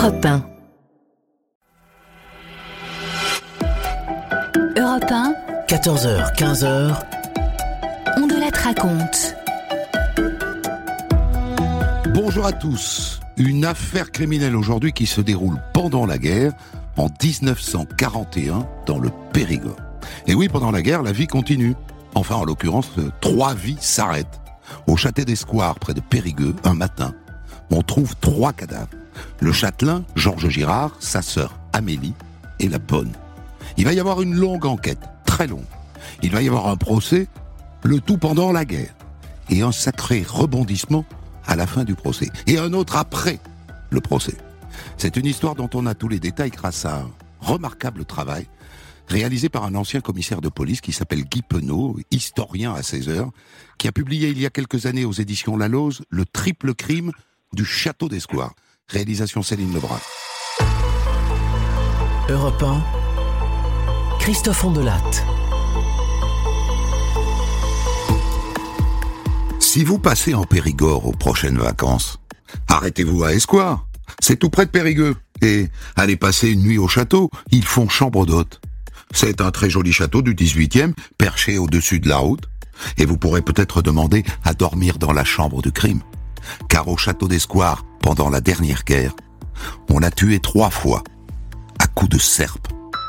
Europe 1. Europe 1. 14h, 15h. On de la raconte. Bonjour à tous. Une affaire criminelle aujourd'hui qui se déroule pendant la guerre, en 1941, dans le Périgord. Et oui, pendant la guerre, la vie continue. Enfin, en l'occurrence, 3 vies s'arrêtent. Au château d'Escoir, près de Périgueux, un matin, on trouve 3 cadavres. Le châtelain, Georges Girard, sa sœur Amélie et la bonne. Il va y avoir une longue enquête, très longue. Il va y avoir un procès, le tout pendant la guerre. Et un sacré rebondissement à la fin du procès. Et un autre après le procès. C'est une histoire dont on a tous les détails grâce à un remarquable travail réalisé par un ancien commissaire de police qui s'appelle Guy Penaud, historien à 16 heures, qui a publié il y a quelques années aux éditions La Lose Le triple crime du château d'Escoir. Réalisation Céline Lebrun. Europe 1. Christophe Ondelatte. Si vous passez en Périgord aux prochaines vacances, arrêtez-vous à Escoir. C'est tout près de Périgueux. Et allez passer une nuit au château, ils font chambre d'hôte. C'est un très joli château du 18e, perché au-dessus de la route. Et vous pourrez peut-être demander à dormir dans la chambre du crime. Car au château d'Escoir, pendant la dernière guerre, on a tué 3 fois, à coups de serpe.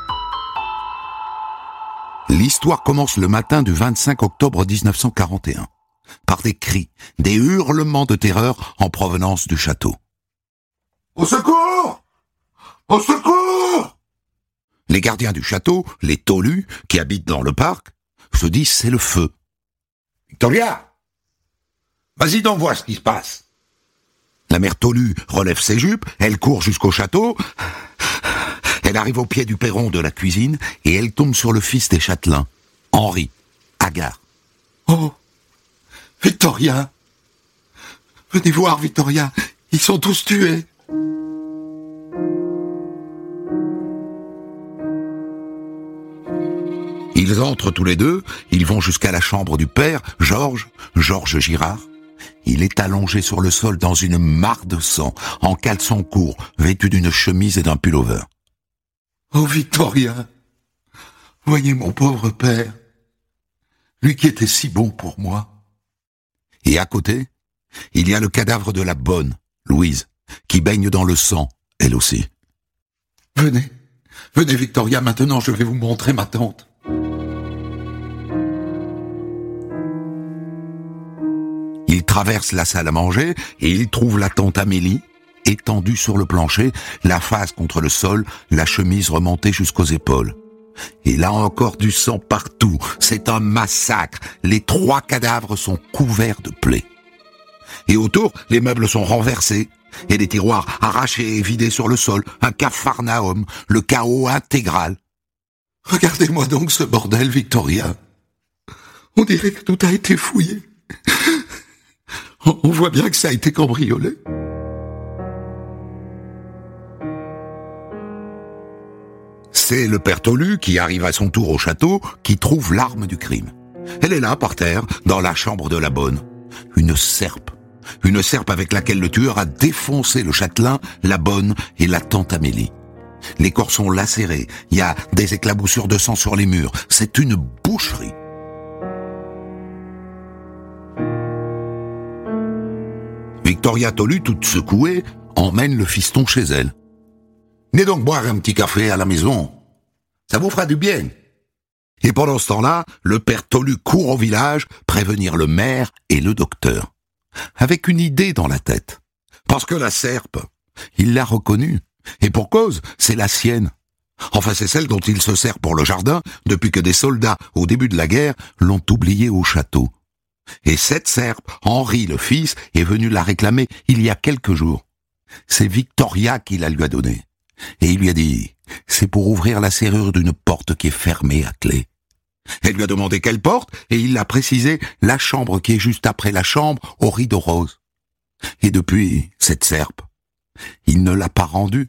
L'histoire commence le matin du 25 octobre 1941, par des cris, des hurlements de terreur en provenance du château. Au secours! Au secours! Les gardiens du château, les taulus, qui habitent dans le parc, se disent c'est le feu. Victoria! Vas-y donc voir ce qui se passe. La mère Tolu relève ses jupes, elle court jusqu'au château, elle arrive au pied du perron de la cuisine et elle tombe sur le fils des châtelains, Henri, hagard. Oh, Victoria! Venez voir, Victoria, ils sont tous tués. Ils entrent tous les deux, ils vont jusqu'à la chambre du père, Georges Girard. Il est allongé sur le sol dans une mare de sang, en caleçon court, vêtu d'une chemise et d'un pullover. Oh Victoria, voyez mon pauvre père, lui qui était si bon pour moi. Et à côté, il y a le cadavre de la bonne, Louise, qui baigne dans le sang, elle aussi. Venez Victoria, maintenant je vais vous montrer ma tante. Il traverse la salle à manger et il trouve la tante Amélie, étendue sur le plancher, la face contre le sol, la chemise remontée jusqu'aux épaules. Et là encore du sang partout, c'est un massacre. Les 3 cadavres sont couverts de plaies. Et autour, les meubles sont renversés, et les tiroirs arrachés et vidés sur le sol, un capharnaüm, le chaos intégral. Regardez-moi donc ce bordel, Victoria. On dirait que tout a été fouillé. On voit bien que ça a été cambriolé. C'est le père Tolu qui arrive à son tour au château, qui trouve l'arme du crime. Elle est là, par terre, dans la chambre de la bonne. Une serpe. Une serpe avec laquelle le tueur a défoncé le châtelain, la bonne et la tante Amélie. Les corps sont lacérés, il y a des éclaboussures de sang sur les murs. C'est une boucherie. Victoria Tolu, toute secouée, emmène le fiston chez elle. Venez donc boire un petit café à la maison. Ça vous fera du bien. Et pendant ce temps-là, le père Tolu court au village prévenir le maire et le docteur. Avec une idée dans la tête. Parce que la serpe, il l'a reconnue. Et pour cause, c'est la sienne. Enfin, c'est celle dont il se sert pour le jardin depuis que des soldats, au début de la guerre, l'ont oubliée au château. Et cette serpe, Henri le fils, est venu la réclamer il y a quelques jours. C'est Victoria qui la lui a donnée. Et il lui a dit, c'est pour ouvrir la serrure d'une porte qui est fermée à clé. Elle lui a demandé quelle porte, et il l'a précisé, la chambre qui est juste après la chambre au rideau rose. Et depuis, cette serpe, il ne l'a pas rendue.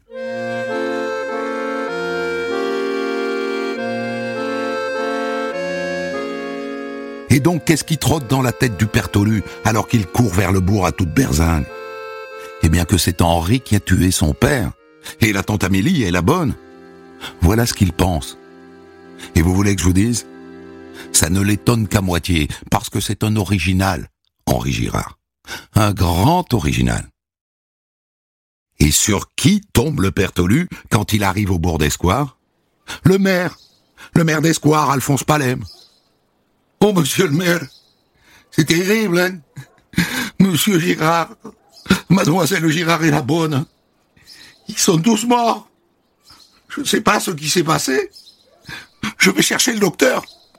Et donc, qu'est-ce qui trotte dans la tête du père Tolu alors qu'il court vers le bourg à toute berzingue ? Eh bien que c'est Henri qui a tué son père, Et la tante Amélie est la bonne. Voilà ce qu'il pense. Et vous voulez que je vous dise ? Ça ne l'étonne qu'à moitié, parce que c'est un original, Henri Girard. Un grand original. Et sur qui tombe le père Tolu quand il arrive au bourg d'Escoir ? Le maire d'Escoir, Alphonse Palem. Oh, monsieur le maire, c'est terrible, hein ? Monsieur Girard, mademoiselle Girard est la bonne. Ils sont tous morts. Je ne sais pas ce qui s'est passé. Je vais chercher le docteur.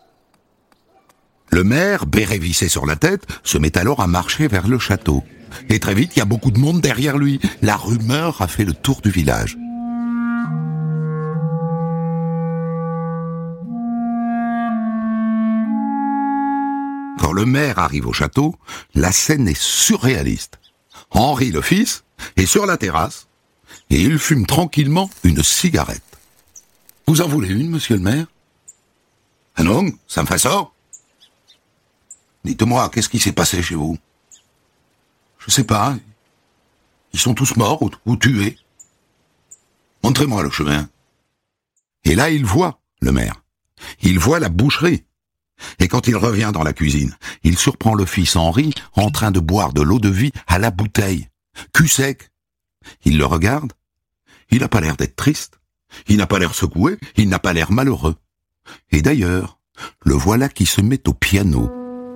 Le maire, béret vissé sur la tête, se met alors à marcher vers le château. Et très vite, il y a beaucoup de monde derrière lui. La rumeur a fait le tour du village. Quand le maire arrive au château, la scène est surréaliste. Henri le fils est sur la terrasse et il fume tranquillement une cigarette. Vous en voulez une, monsieur le maire ? Ah non, ça me fait ça. Dites-moi, qu'est-ce qui s'est passé chez vous ? Je sais pas. Ils sont tous morts ou tués. Montrez-moi le chemin. Et là, il voit, le maire. Il voit la boucherie. Et quand il revient dans la cuisine, il surprend le fils Henri en train de boire de l'eau-de-vie à la bouteille, cul sec. Il le regarde. Il n'a pas l'air d'être triste. Il n'a pas l'air secoué. Il n'a pas l'air malheureux. Et d'ailleurs, le voilà qui se met au piano.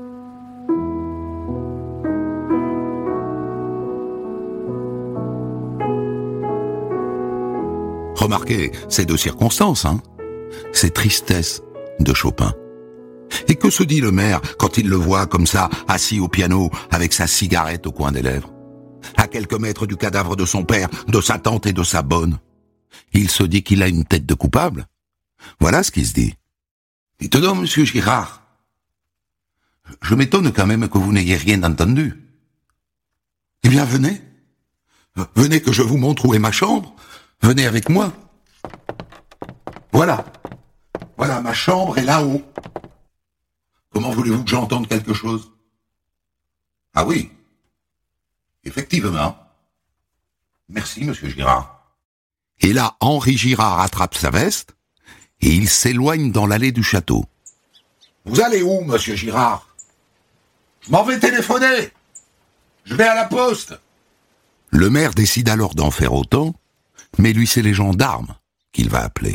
Remarquez, c'est de circonstance, hein ? C'est Tristesse de Chopin. Et que se dit le maire quand il le voit comme ça, assis au piano, avec sa cigarette au coin des lèvres, à quelques mètres du cadavre de son père, de sa tante et de sa bonne ? Il se dit qu'il a une tête de coupable. Voilà ce qu'il se dit. Dites donc, monsieur Girard, je m'étonne quand même que vous n'ayez rien entendu. Eh bien, venez. Venez que je vous montre où est ma chambre. Venez avec moi. Voilà. Voilà, ma chambre est là-haut. Comment voulez-vous que j'entende quelque chose ? Ah oui. Effectivement. Merci, monsieur Girard. Et là, Henri Girard attrape sa veste et il s'éloigne dans l'allée du château. Vous allez où, monsieur Girard ? Je m'en vais téléphoner. Je vais à la poste. Le maire décide alors d'en faire autant, mais lui, c'est les gendarmes qu'il va appeler.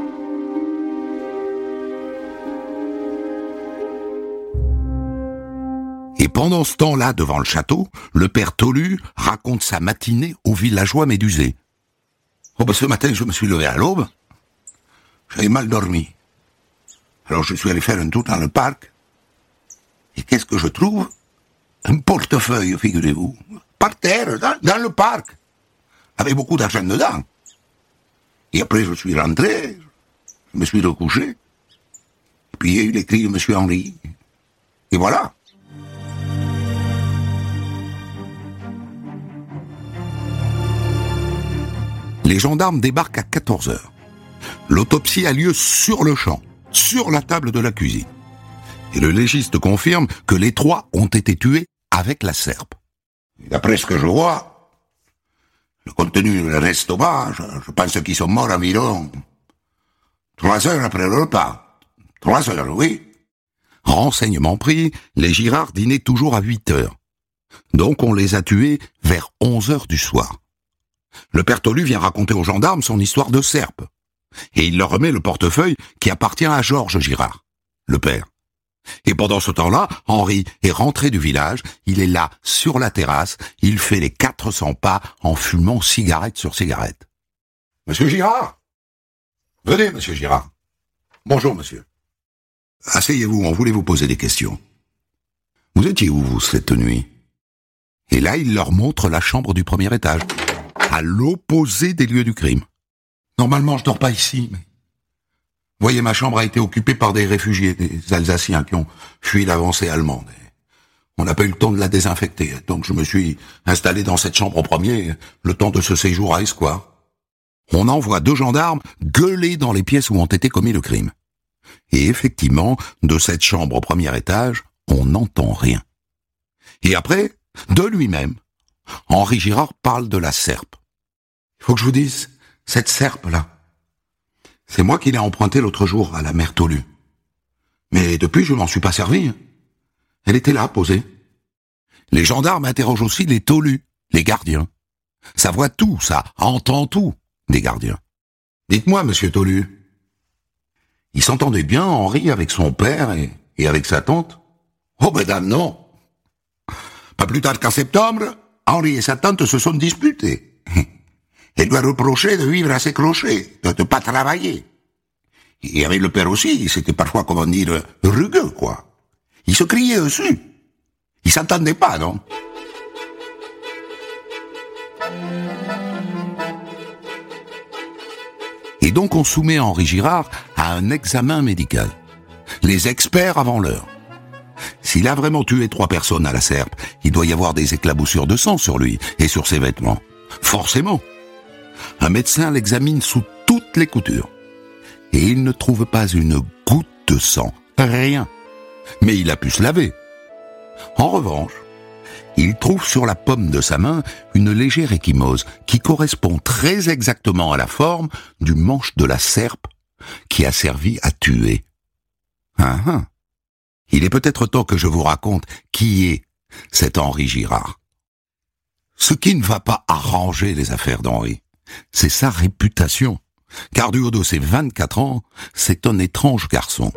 Et pendant ce temps-là, devant le château, le père Tolu raconte sa matinée aux villageois médusés. Oh ben ce matin, je me suis levé à l'aube. J'avais mal dormi. Alors je suis allé faire un tour dans le parc. Et qu'est-ce que je trouve ? Un portefeuille, figurez-vous. Par terre, dans le parc. Avec beaucoup d'argent dedans. Et après, je suis rentré. Je me suis recouché. Et puis il y a eu les cris de monsieur Henri. Et voilà. Les gendarmes débarquent à 14h. L'autopsie a lieu sur le champ, sur la table de la cuisine. Et le légiste confirme que les 3 ont été tués avec la serpe. D'après ce que je vois, le contenu de l'estomac, je pense qu'ils sont morts environ 3 heures après le repas. 3 heures, oui. Renseignement pris, les Girard dînaient toujours à 8h. Donc on les a tués vers 11h du soir. Le père Tolu vient raconter aux gendarmes son histoire de serpe. Et il leur remet le portefeuille qui appartient à Georges Girard, le père. Et pendant ce temps-là, Henri est rentré du village, il est là, sur la terrasse, il fait les 400 pas en fumant cigarette sur cigarette. « Monsieur Girard ! Venez, monsieur Girard. Bonjour, monsieur. Asseyez-vous, on voulait vous poser des questions. Vous étiez où, vous, cette nuit ?» Et là, il leur montre la chambre du premier étage, à l'opposé des lieux du crime. Normalement, je dors pas ici, mais... Vous voyez, ma chambre a été occupée par des réfugiés, des Alsaciens qui ont fui l'avancée allemande. On n'a pas eu le temps de la désinfecter, donc je me suis installé dans cette chambre au premier, le temps de ce séjour à Escoir. On envoie 2 gendarmes gueuler dans les pièces où ont été commis le crime. Et effectivement, de cette chambre au premier étage, on n'entend rien. Et après, de lui-même, Henri Girard parle de la serpe. Il faut que je vous dise, cette serpe-là. C'est moi qui l'ai empruntée l'autre jour à la mère Tolu. Mais depuis, je m'en suis pas servi. Elle était là, posée. Les gendarmes interrogent aussi les Tolus, les gardiens. Ça voit tout, ça entend tout, des gardiens. Dites-moi, monsieur Tolu, il s'entendait bien, Henri, avec son père et avec sa tante? Oh, madame, non. Pas plus tard qu'en septembre, Henri et sa tante se sont disputés. Elle lui a reproché de vivre à ses clochers, de ne pas travailler. Et avec le père aussi, c'était parfois, comment dire, rugueux, quoi. Ils se criaient dessus. Ils s'entendaient pas, non? Et donc on soumet Henri Girard à un examen médical. Les experts avant l'heure. S'il a vraiment tué 3 personnes à la serpe, il doit y avoir des éclaboussures de sang sur lui et sur ses vêtements. Forcément. Un médecin l'examine sous toutes les coutures. Et il ne trouve pas une goutte de sang. Rien. Mais il a pu se laver. En revanche, il trouve sur la paume de sa main une légère ecchymose qui correspond très exactement à la forme du manche de la serpe qui a servi à tuer. Il est peut-être temps que je vous raconte qui est cet Henri Girard. Ce qui ne va pas arranger les affaires d'Henri, c'est sa réputation. Car du haut de ses 24 ans, c'est un étrange garçon.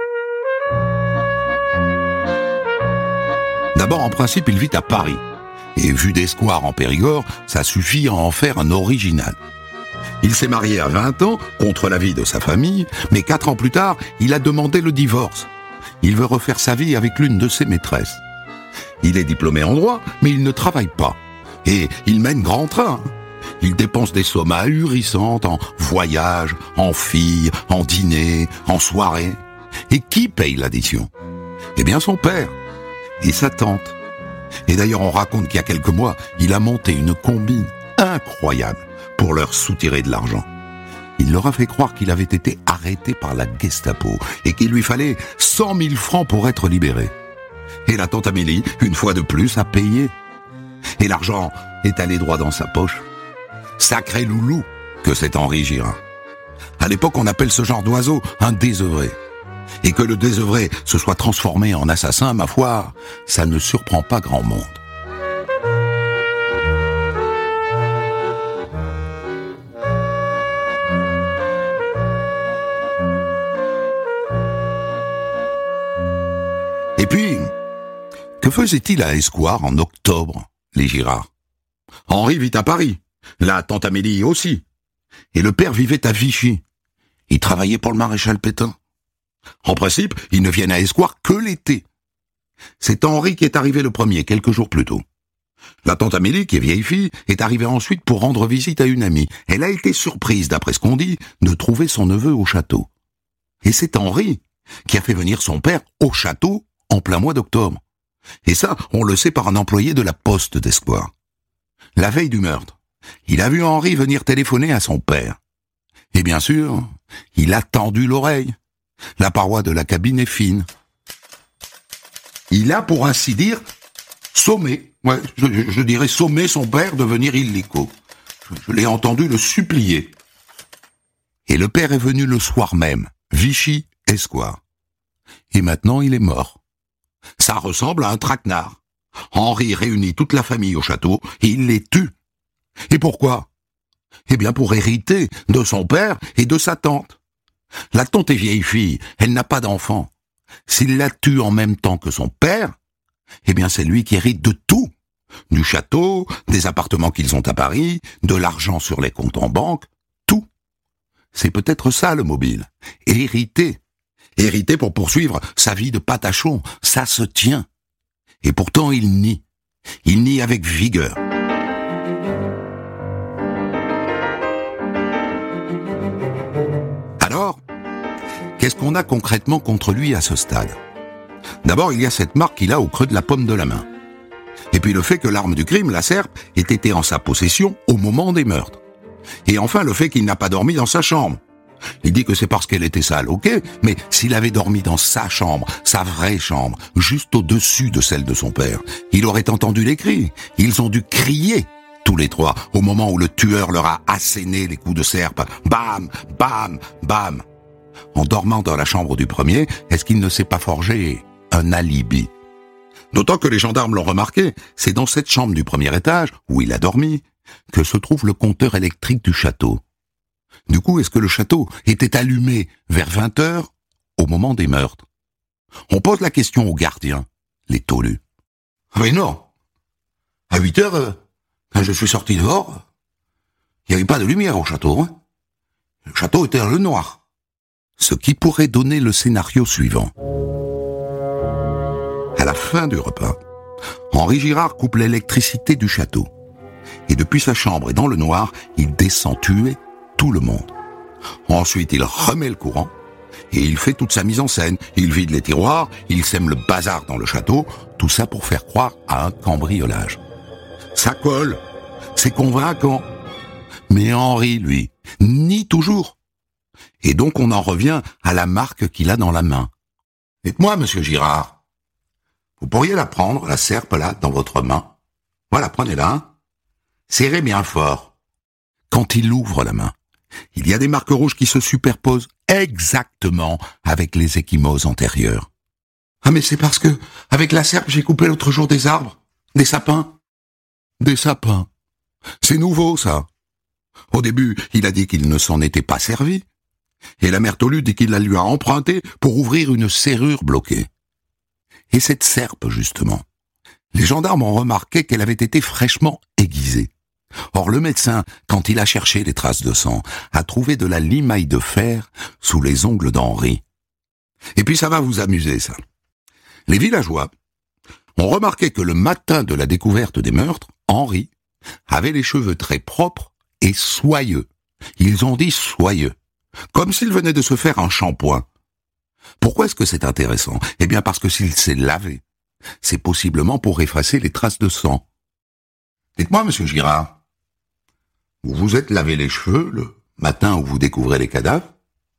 D'abord, en principe, il vit à Paris. Et vu des squares en Périgord, ça suffit à en faire un original. Il s'est marié à 20 ans, contre l'avis de sa famille, mais 4 ans plus tard, il a demandé le divorce. Il veut refaire sa vie avec l'une de ses maîtresses. Il est diplômé en droit, mais il ne travaille pas. Et il mène grand train. Il dépense des sommes ahurissantes en voyages, en filles, en dîners, en soirées. Et qui paye l'addition? Eh bien son père et sa tante. Et d'ailleurs on raconte qu'il y a quelques mois, il a monté une combine incroyable pour leur soutirer de l'argent. Il leur a fait croire qu'il avait été arrêté par la Gestapo et qu'il lui fallait 100 000 francs pour être libéré. Et la tante Amélie, une fois de plus, a payé. Et l'argent est allé droit dans sa poche. Sacré loulou que c'est Henri Girard. À l'époque, on appelle ce genre d'oiseau un désœuvré. Et que le désœuvré se soit transformé en assassin, ma foi, ça ne surprend pas grand monde. Et puis, que faisait-il à Escoir en octobre, les Girard? Henri vit à Paris. La tante Amélie aussi. Et le père vivait à Vichy. Il travaillait pour le maréchal Pétain. En principe, ils ne viennent à Escoir que l'été. C'est Henri qui est arrivé le premier, quelques jours plus tôt. La tante Amélie, qui est vieille fille, est arrivée ensuite pour rendre visite à une amie. Elle a été surprise, d'après ce qu'on dit, de trouver son neveu au château. Et c'est Henri qui a fait venir son père au château en plein mois d'octobre. Et ça, on le sait par un employé de la poste d'Escoir. La veille du meurtre, il a vu Henri venir téléphoner à son père. Et bien sûr, il a tendu l'oreille. La paroi de la cabine est fine. Il a, pour ainsi dire, sommé, je dirais sommé son père de venir illico. Je l'ai entendu le supplier. Et le père est venu le soir même, Vichy, Escoir. Et maintenant, il est mort. Ça ressemble à un traquenard. Henri réunit toute la famille au château et il les tue. Et pourquoi? Eh bien, pour hériter de son père et de sa tante. La tante est vieille fille, elle n'a pas d'enfant. S'il la tue en même temps que son père, eh bien c'est lui qui hérite de tout. Du château, des appartements qu'ils ont à Paris, de l'argent sur les comptes en banque, tout. C'est peut-être ça le mobile. Hériter. Hériter pour poursuivre sa vie de patachon, ça se tient. Et pourtant il nie. Il nie avec vigueur. Alors, qu'est-ce qu'on a concrètement contre lui à ce stade? D'abord, il y a cette marque qu'il a au creux de la paume de la main. Et puis le fait que l'arme du crime, la serpe, ait été en sa possession au moment des meurtres. Et enfin, le fait qu'il n'a pas dormi dans sa chambre. Il dit que c'est parce qu'elle était sale, ok, mais s'il avait dormi dans sa chambre, sa vraie chambre, juste au-dessus de celle de son père, il aurait entendu les cris. Ils ont dû crier tous les trois, au moment où le tueur leur a asséné les coups de serpe. Bam, bam, bam. En dormant dans la chambre du premier, est-ce qu'il ne s'est pas forgé un alibi? D'autant que les gendarmes l'ont remarqué, c'est dans cette chambre du premier étage, où il a dormi, que se trouve le compteur électrique du château. Du coup, est-ce que le château était allumé vers 20h, au moment des meurtres? On pose la question aux gardiens, les taulus. Mais non. À 8h, quand je suis sorti dehors, il n'y avait pas de lumière au château. Hein. Le château était dans le noir. Ce qui pourrait donner le scénario suivant. À la fin du repas, Henri Girard coupe l'électricité du château. Et depuis sa chambre et dans le noir, il descend tuer tout le monde. Ensuite, il remet le courant et il fait toute sa mise en scène. Il vide les tiroirs, il sème le bazar dans le château, tout ça pour faire croire à un cambriolage. Ça colle, c'est convaincant. Mais Henri, lui, nie toujours. Et donc on en revient à la marque qu'il a dans la main. Dites-moi, monsieur Girard, vous pourriez la prendre, la serpe là, dans votre main. Voilà, prenez-la. Hein. Serrez bien fort. Quand il ouvre la main, il y a des marques rouges qui se superposent exactement avec les ecchymoses antérieures. Ah mais c'est parce que, avec la serpe, j'ai coupé l'autre jour des arbres, des sapins. Des sapins. C'est nouveau, ça. Au début, il a dit qu'il ne s'en était pas servi. Et la mère Tolu dit qu'il la lui a empruntée pour ouvrir une serrure bloquée. Et cette serpe, justement, les gendarmes ont remarqué qu'elle avait été fraîchement aiguisée. Or, le médecin, quand il a cherché les traces de sang, a trouvé de la limaille de fer sous les ongles d'Henri. Et puis ça va vous amuser, ça. Les villageois ont remarqué que le matin de la découverte des meurtres, Henri avait les cheveux très propres et soyeux. Ils ont dit soyeux, comme s'il venait de se faire un shampoing. Pourquoi est-ce que c'est intéressant? Eh bien parce que s'il s'est lavé, c'est possiblement pour effacer les traces de sang. Dites-moi, monsieur Girard, vous vous êtes lavé les cheveux le matin où vous découvrez les cadavres?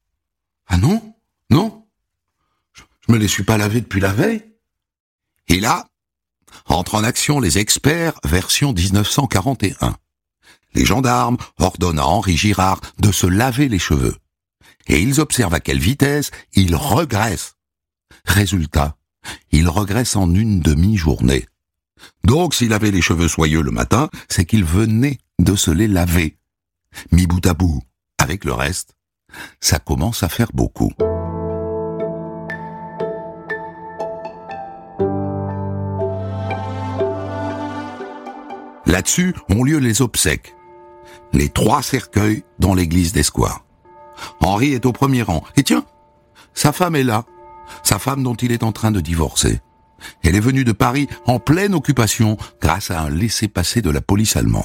Ah non, non, je me les suis pas lavés depuis la veille. Et là, entrent en action les experts version 1941. Les gendarmes ordonnent à Henri Girard de se laver les cheveux. Et ils observent à quelle vitesse il regraisse. Résultat, il regresse en une demi-journée. Donc s'il avait les cheveux soyeux le matin, c'est qu'il venait de se les laver. Mis bout à bout, avec le reste, ça commence à faire beaucoup. Là-dessus ont lieu les obsèques. Les 3 cercueils dans l'église d'Escoir. Henri est au premier rang. Et tiens, sa femme est là. Sa femme dont il est en train de divorcer. Elle est venue de Paris en pleine occupation grâce à un laissez-passer de la police allemande.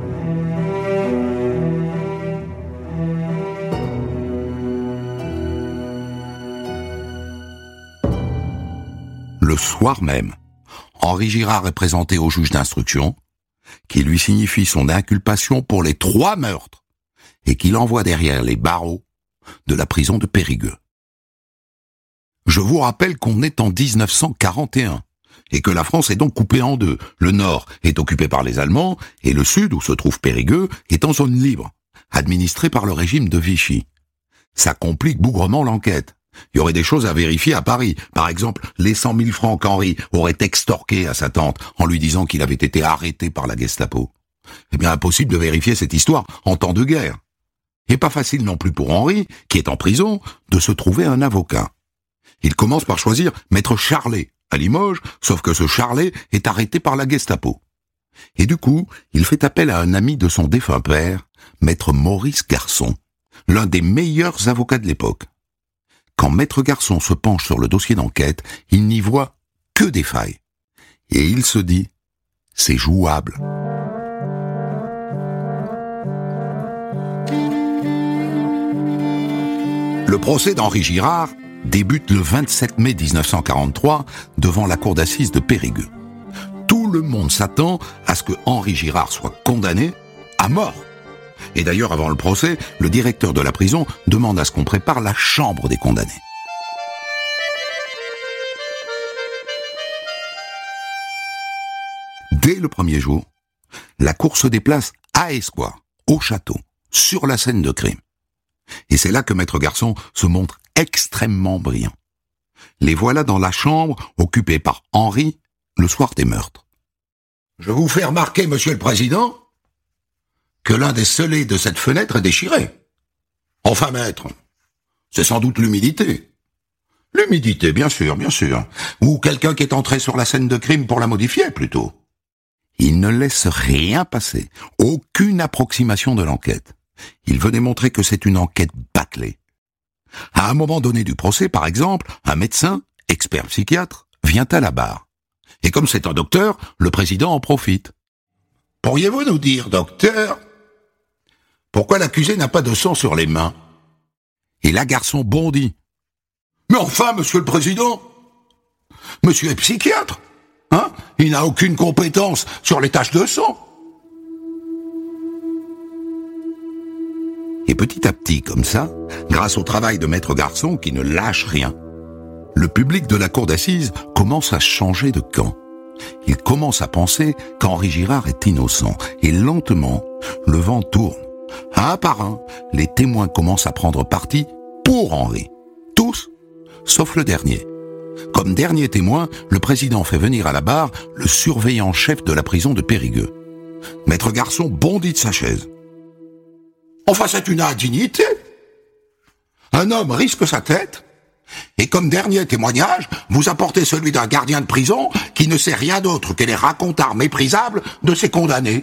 Le soir même, Henri Girard est présenté au juge d'instruction, qui lui signifie son inculpation pour les 3 meurtres et qui l'envoie derrière les barreaux de la prison de Périgueux. Je vous rappelle qu'on est en 1941 et que la France est donc coupée en deux. Le nord est occupé par les Allemands et le sud, où se trouve Périgueux, est en zone libre, administrée par le régime de Vichy. Ça complique bougrement l'enquête. Il y aurait des choses à vérifier à Paris. Par exemple, les 100 000 francs qu'Henri aurait extorqués à sa tante en lui disant qu'il avait été arrêté par la Gestapo. Eh bien, impossible de vérifier cette histoire en temps de guerre. Et pas facile non plus pour Henri, qui est en prison, de se trouver un avocat. Il commence par choisir Maître Charlet, à Limoges, sauf que ce Charlet est arrêté par la Gestapo. Et du coup, il fait appel à un ami de son défunt père, Maître Maurice Garçon, l'un des meilleurs avocats de l'époque. Quand Maître Garçon se penche sur le dossier d'enquête, il n'y voit que des failles. Et il se dit, c'est jouable. Le procès d'Henri Girard débute le 27 mai 1943 devant la cour d'assises de Périgueux. Tout le monde s'attend à ce que Henri Girard soit condamné à mort. Et d'ailleurs, avant le procès, le directeur de la prison demande à ce qu'on prépare la chambre des condamnés. Dès le premier jour, la cour se déplace à Escoir, au château, sur la scène de crime. Et c'est là que Maître Garçon se montre extrêmement brillant. Les voilà dans la chambre occupée par Henri le soir des meurtres. Je vous fais remarquer, monsieur le président, que l'un des scellés de cette fenêtre est déchiré. Enfin, maître, c'est sans doute l'humidité. L'humidité, bien sûr. Ou quelqu'un qui est entré sur la scène de crime pour la modifier, plutôt. Il ne laisse rien passer, aucune approximation de l'enquête. Il veut démontrer que c'est une enquête bâclée. À un moment donné du procès, par exemple, un médecin, expert psychiatre, vient à la barre. Et comme c'est un docteur, le président en profite. Pourriez-vous nous dire, docteur, pourquoi l'accusé n'a pas de sang sur les mains? Et là, Garçon bondit. Mais enfin, monsieur le président, monsieur est psychiatre, hein? Il n'a aucune compétence sur les taches de sang. Et petit à petit, comme ça, grâce au travail de Maître Garçon qui ne lâche rien, le public de la cour d'assises commence à changer de camp. Il commence à penser qu'Henri Girard est innocent. Et lentement, le vent tourne. Un par un, les témoins commencent à prendre parti pour Henri. Tous, sauf le dernier. Comme dernier témoin, le président fait venir à la barre le surveillant chef de la prison de Périgueux. Maître Garçon bondit de sa chaise. Enfin, c'est une indignité. Un homme risque sa tête, et comme dernier témoignage, vous apportez celui d'un gardien de prison qui ne sait rien d'autre que les racontards méprisables de ses condamnés.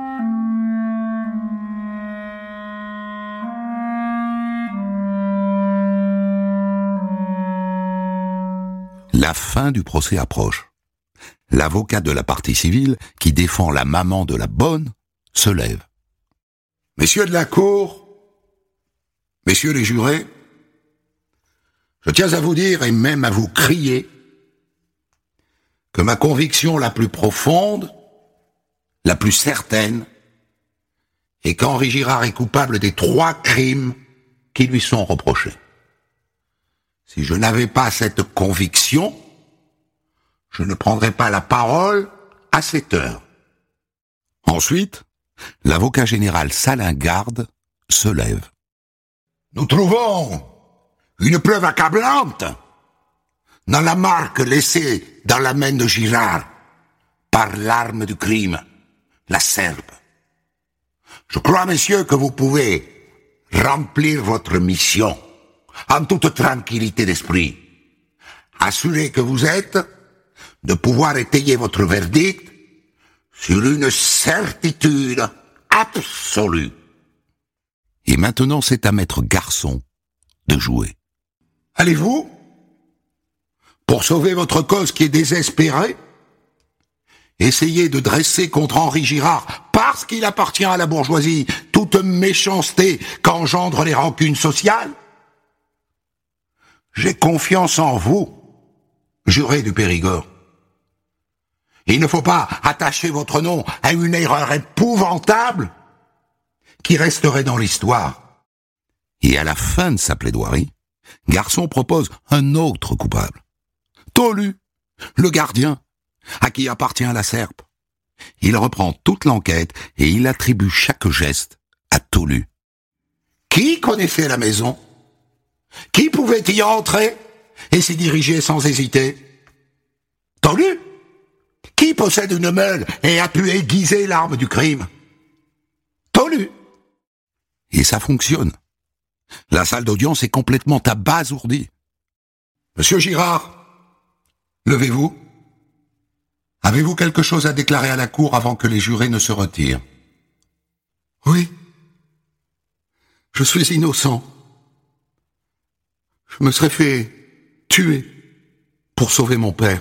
La fin du procès approche. L'avocat de la partie civile, qui défend la maman de la bonne, se lève. Messieurs de la cour, messieurs les jurés, je tiens à vous dire et même à vous crier que ma conviction la plus profonde, la plus certaine, est qu'Henri Girard est coupable des 3 crimes qui lui sont reprochés. Si je n'avais pas cette conviction, je ne prendrais pas la parole à cette heure. Ensuite, l'avocat général Salingarde se lève. Nous trouvons une preuve accablante dans la marque laissée dans la main de Girard par l'arme du crime, la serpe. Je crois, messieurs, que vous pouvez remplir votre mission en toute tranquillité d'esprit. Assurez que vous êtes de pouvoir étayer votre verdict sur une certitude absolue. Et maintenant, c'est à Maître Garçon de jouer. Allez-vous, pour sauver votre cause qui est désespérée, essayer de dresser contre Henri Girard, parce qu'il appartient à la bourgeoisie, toute méchanceté qu'engendrent les rancunes sociales? J'ai confiance en vous, juré du Périgord. Il ne faut pas attacher votre nom à une erreur épouvantable qui resterait dans l'histoire. Et à la fin de sa plaidoirie, Garçon propose un autre coupable. Tolu, le gardien, à qui appartient la serpe. Il reprend toute l'enquête et il attribue chaque geste à Tolu. Qui connaissait la maison? Qui pouvait y entrer et s'y diriger sans hésiter? Tolu? Qui possède une meule et a pu aiguiser l'arme du crime? Tolu. Et ça fonctionne. La salle d'audience est complètement abasourdie. Monsieur Girard, levez-vous. Avez-vous quelque chose à déclarer à la cour avant que les jurés ne se retirent? Oui. Je suis innocent. Je me serais fait tuer pour sauver mon père.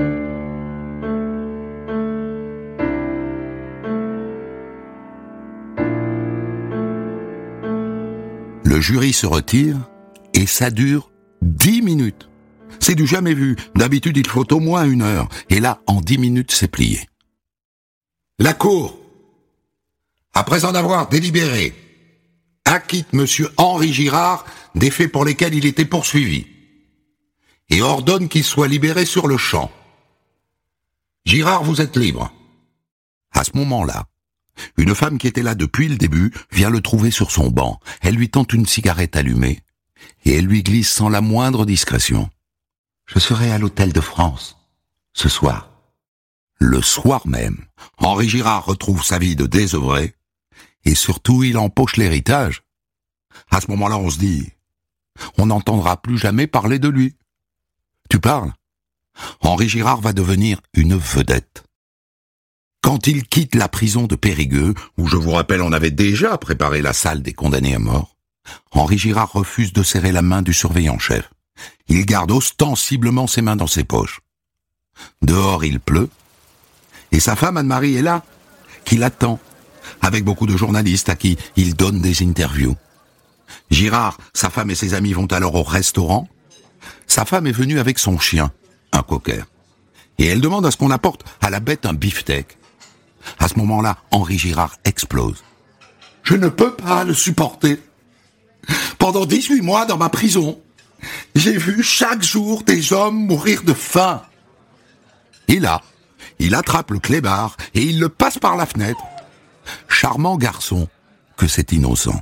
Le jury se retire et ça dure 10 minutes. C'est du jamais vu. D'habitude, il faut au moins 1 heure. Et là, en 10 minutes, c'est plié. La cour, après en avoir délibéré, acquitte monsieur Henri Girard des faits pour lesquels il était poursuivi et ordonne qu'il soit libéré sur le champ. Girard, vous êtes libre. À ce moment-là, Une femme qui était là depuis le début vient le trouver sur son banc. Elle lui tend une cigarette allumée et elle lui glisse sans la moindre discrétion. « Je serai à l'hôtel de France, ce soir. » Le soir même, Henri Girard retrouve sa vie de désœuvré et surtout il empoche l'héritage. À ce moment-là, on se dit, on n'entendra plus jamais parler de lui. Tu parles ? Henri Girard va devenir une vedette. Quand il quitte la prison de Périgueux, où je vous rappelle on avait déjà préparé la salle des condamnés à mort, Henri Girard refuse de serrer la main du surveillant-chef. Il garde ostensiblement ses mains dans ses poches. Dehors il pleut, et sa femme Anne-Marie est là, qui l'attend, avec beaucoup de journalistes à qui il donne des interviews. Girard, sa femme et ses amis vont alors au restaurant. Sa femme est venue avec son chien, un cocker, et elle demande à ce qu'on apporte à la bête un beefsteak. À ce moment-là, Henri Girard explose. « Je ne peux pas le supporter. Pendant 18 mois dans ma prison, j'ai vu chaque jour des hommes mourir de faim. » Et là, il attrape le clébard et il le passe par la fenêtre. Charmant garçon, que c'est innocent.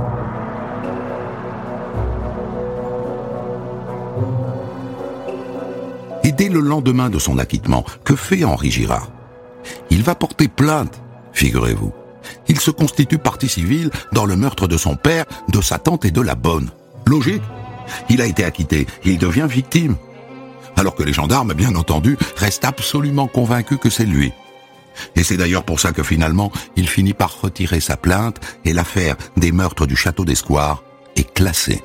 Et dès le lendemain de son acquittement, que fait Henri Girard ? Il va porter plainte, figurez-vous. Il se constitue partie civile dans le meurtre de son père, de sa tante et de la bonne. Logique. Il a été acquitté, il devient victime. Alors que les gendarmes, bien entendu, restent absolument convaincus que c'est lui. Et c'est d'ailleurs pour ça que finalement, il finit par retirer sa plainte et l'affaire des meurtres du château d'Escoir est classée.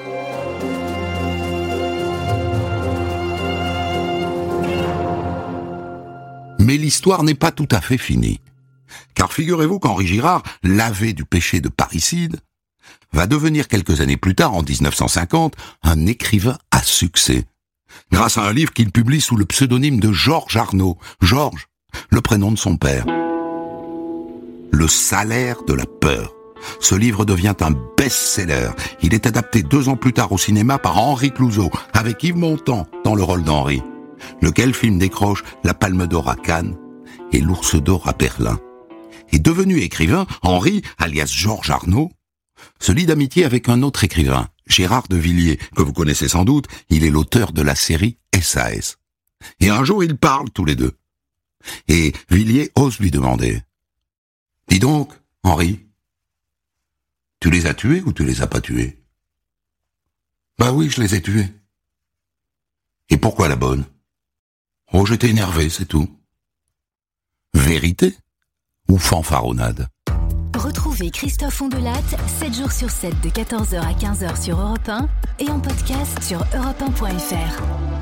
Mais l'histoire n'est pas tout à fait finie. Car figurez-vous qu'Henri Girard, lavé du péché de parricide, va devenir quelques années plus tard, en 1950, un écrivain à succès. Grâce à un livre qu'il publie sous le pseudonyme de Georges Arnaud. Georges, le prénom de son père. Le salaire de la peur. Ce livre devient un best-seller. Il est adapté 2 ans plus tard au cinéma par Henri Clouzot, avec Yves Montand dans le rôle d'Henri. Lequel film décroche la Palme d'Or à Cannes et l'Ours d'Or à Berlin. Et devenu écrivain, Henri, alias Georges Arnaud, se lie d'amitié avec un autre écrivain, Gérard de Villiers, que vous connaissez sans doute, il est l'auteur de la série SAS. Et un jour, ils parlent tous les deux. Et Villiers ose lui demander, « Dis donc, Henri, tu les as tués ou tu les as pas tués ?»« Bah oui, je les ai tués. »« Et pourquoi la bonne ?»« Oh, j'étais énervé, c'est tout. » Vérité ou fanfaronnade ? Retrouvez Christophe Ondelat 7 jours sur 7 de 14h à 15h sur Europe 1 et en podcast sur europe1.fr.